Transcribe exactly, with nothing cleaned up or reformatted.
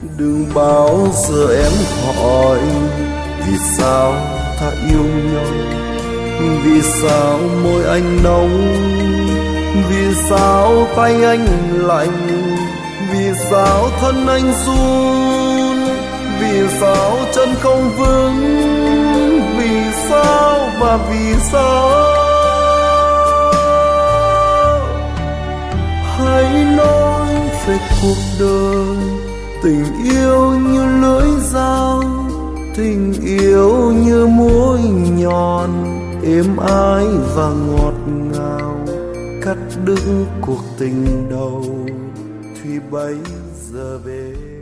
Đừng bao giờ em hỏi vì sao ta yêu nhau, vì sao môi anh nóng, vì sao tay anh lạnh, vì sao thân anh run, vì sao chân không vững, vì sao và vì sao. Hãy nói về cuộc đời, tình yêu như lưỡi dao, tình yêu như mũi nhọn, êm ái và ngọt ngào, cắt đứt cuộc tình đầu thì bấy giờ về.